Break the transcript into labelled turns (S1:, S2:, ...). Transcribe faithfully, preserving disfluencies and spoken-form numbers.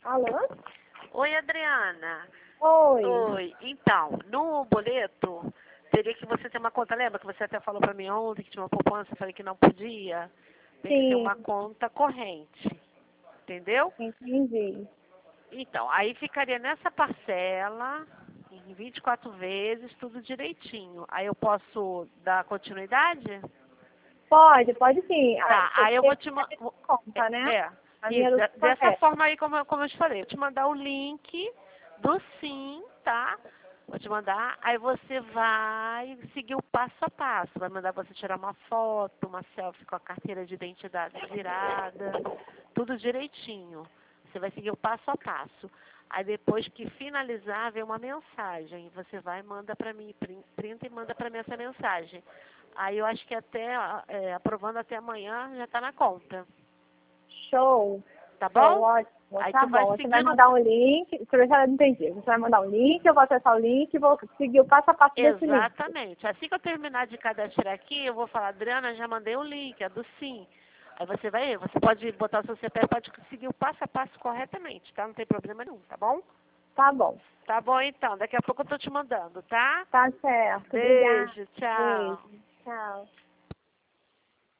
S1: Alô?
S2: Oi, Adriana.
S1: Oi.
S2: Oi. Então, no boleto, teria que você ter uma conta. Lembra que você até falou pra mim ontem que tinha uma poupança, eu falei que não podia? Tem que ser
S1: Sim,
S2: uma conta corrente. Entendeu?
S1: entendi.
S2: Então, aí ficaria nessa parcela, em vinte e quatro vezes, tudo direitinho. Aí eu posso dar continuidade?
S1: Pode, pode sim. Ah,
S2: Tá,
S1: você
S2: aí eu
S1: tem
S2: vou te
S1: que
S2: mandar.
S1: ter conta, né?
S2: É,
S1: A minha
S2: isso,
S1: do
S2: de- dessa
S1: correto.
S2: forma aí, como, eu- como eu te falei, eu te mandar o link do Sim, tá? Vou te mandar, aí você vai seguir o passo a passo. Vai mandar você tirar uma foto, uma selfie com a carteira de identidade virada, tudo direitinho. Você vai seguir o passo a passo. Aí depois que finalizar, vem uma mensagem. Você vai e manda pra mim, prin- printa e manda pra mim essa mensagem. Aí eu acho que até, é, aprovando até amanhã, já tá na conta.
S1: Show.
S2: Tá
S1: Show,
S2: bom?
S1: ótimo.
S2: Aí
S1: Tá
S2: tu vai
S1: bom. Você vai
S2: seguindo
S1: mandar um link. Deixa eu ver se eu entendi. Você vai mandar um link, eu vou acessar o link e vou seguir o passo a passo desse link.
S2: exatamente. Assim que eu terminar de cadastrar aqui, eu vou falar, Adriana, já mandei o link, é do Sim. Aí você vai, você pode botar o seu C P F, pode seguir o passo a passo corretamente, tá? Não tem problema nenhum, tá bom?
S1: Tá bom.
S2: Tá bom então, daqui a pouco eu tô te mandando, tá?
S1: Tá certo. Obrigada.
S2: Beijo, tchau.
S1: Beijo. Tchau.